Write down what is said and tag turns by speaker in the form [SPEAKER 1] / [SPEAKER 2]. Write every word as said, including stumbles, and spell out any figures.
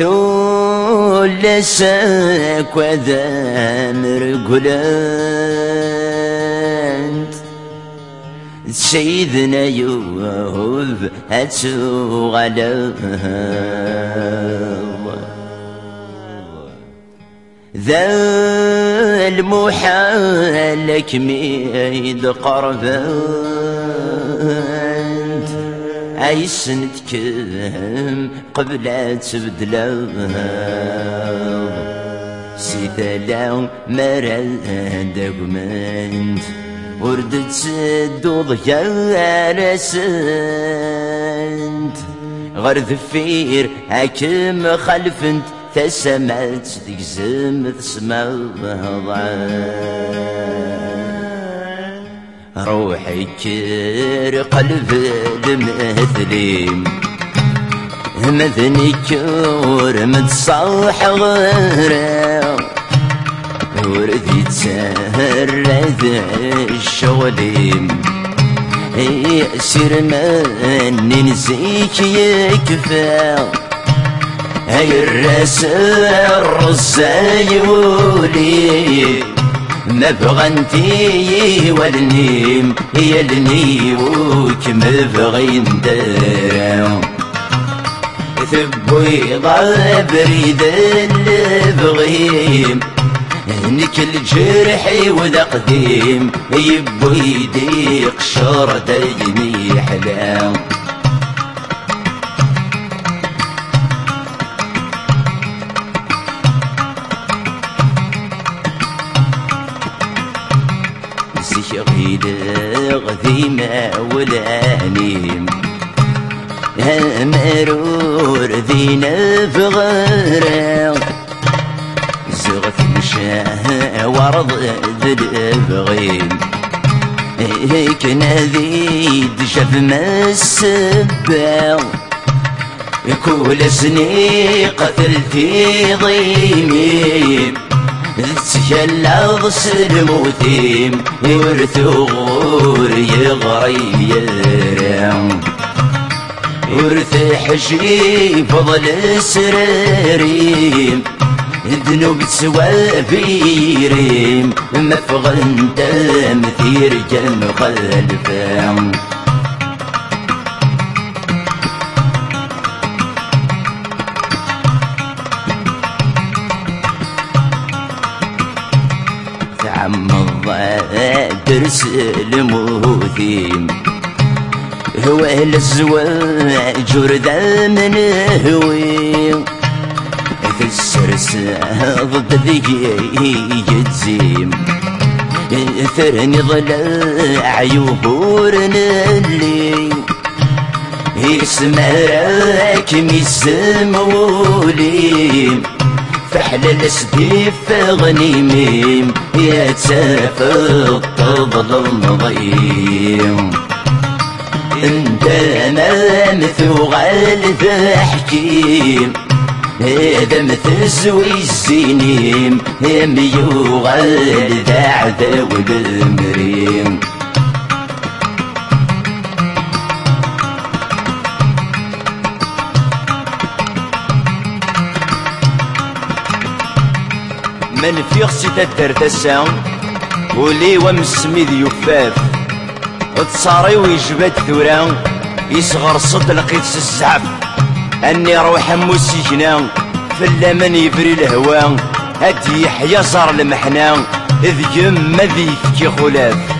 [SPEAKER 1] ثول ساك وذا مرقلانت سيدنا يوهب هاتسو غلا ذا المحال كميد قربانت اي سنتكم قبل تبدلا سيثلا مراد دقمنت وردت سدوض يا رسنت غير ذفير حكم خلفنت تسمعت تقزم تسمع روحي كير قلب المثليم مثني كور متصاح غيره وردي تسرد الشغليم يأسر مني نسيك يكفى هاي الراس الرزاي ولي ما بغنتي والنيم هي النيوك ما بغين دارا ثبوي ضا بريد اللي بغيم هنيك الجرحي وذا قديم يبو يديق شر ديني حلام سيغيد غذيمة ولانيم مرور ذينا بغيره زغت مشاه ورض ذي البغيم هيك نذيد شاف ما السبا كل سني قتلتي ضيمي تشلغ سلموثيم يورثو غور يغري يرام ورث حشي فضل سراريم ذنوب سوافيريم مفغن تمثير جم خلفام تعم درس الموثيم هو الزواج وردا من هوي في السرس ضد ذي يتزيم ثرني ضلع عيوبورنا اللي يسمع راكم يسمولي فحل السديف غنيميم يتسافر تظلم ضيم انت ما مثوغل تحكيم هذا مثزوي السنين ميوغل ذا عذاب المريم من فيغسي تدر تسام ولي ومسمي ذي يفاف وتصاري ويجبد ثوران يصغر صد لقيت الزعف اني روح موسيكنا فلا من يبري الهوى هدي يحيى صار المحنا اذ يم ذي يفكي خلاف